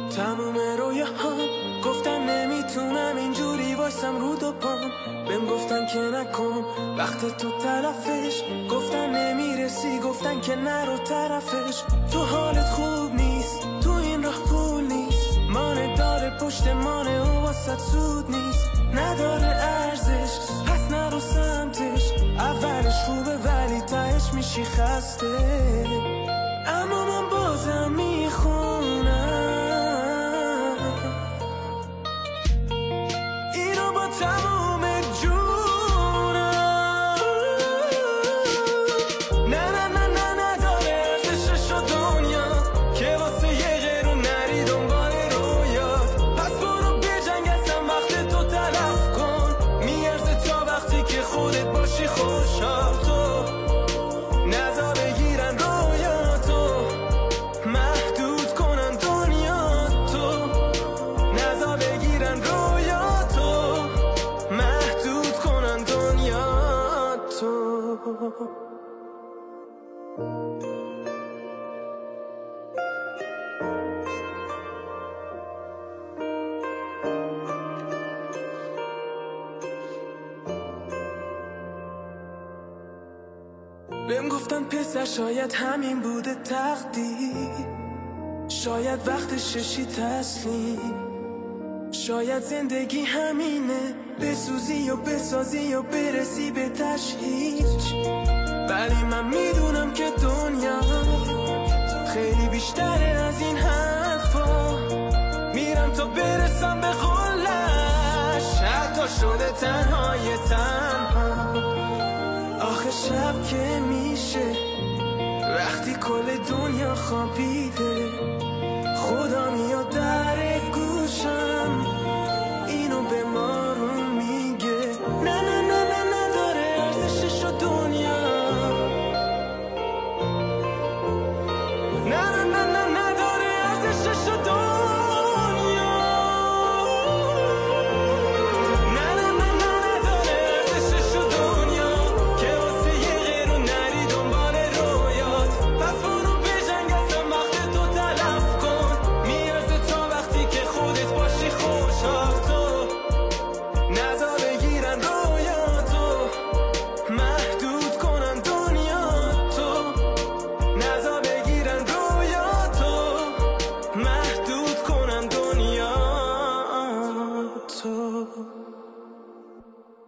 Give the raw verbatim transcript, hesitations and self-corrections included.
تموم رویاهام گفتن نمیتونم اینجوری واسم رو دو پام. بهم گفتن که نکن وقت تو تلفش، گفتن نمیرسی، گفتن که نرو طرفش. تو حالت خوب نیست، تو این راه پول نیست، مانه داره پشت مانه و واسط سود نیست. نداره ارزش پس نرو سمتش، اولش خوبه ولی تهش میشی خسته. اما من بازم میخونم اینو با تموم جونم. نه نه نه نه نداره ارزشش و دنیا که واسه یه غیرو نری دنبال رویات. پس برو بجنگ اصلا وقت تو تلف کن، میارزه تا وقتی که خودت باشی خوشحال. تو نزا بگیرن رویاتو، محدود کنن دنیا تو. نزا بگیرن رویاتو، محدود کنن دنیا تو. بهم گفتن پسر شاید همین بوده تقدیر، شاید وقت ششی تسلیم، شاید زندگی همینه، بسوزی و بسازی و برسی به تشهیچ. ولی من میدونم که دنیا خیلی بیشتره از این حرفا، میرم تا برسم به قله‌اش، حتی شده تنهای تنها. آخه شب که میشه وقتی کل دنیا خوابیده، خدا میاد در گوشم اینو به ما رو میگه. نه نه نه نه نداره ارزشش و دنیا. نه نه نه نه نداره ارزشش و دنیا. نه نه نه نه نداره ارزشش و دنیا که واسه یه غیرو نری دنبال رویات. پس برو بجنگ اصلا وقت تو تلف کن، میارزه تا وقتی که خودت باشی خوشحال. تو نزا بگیرن رویاتو، محدود کنن دنیا تو. نزا بگیرن رویاتو، محدود کنن دنیا تو.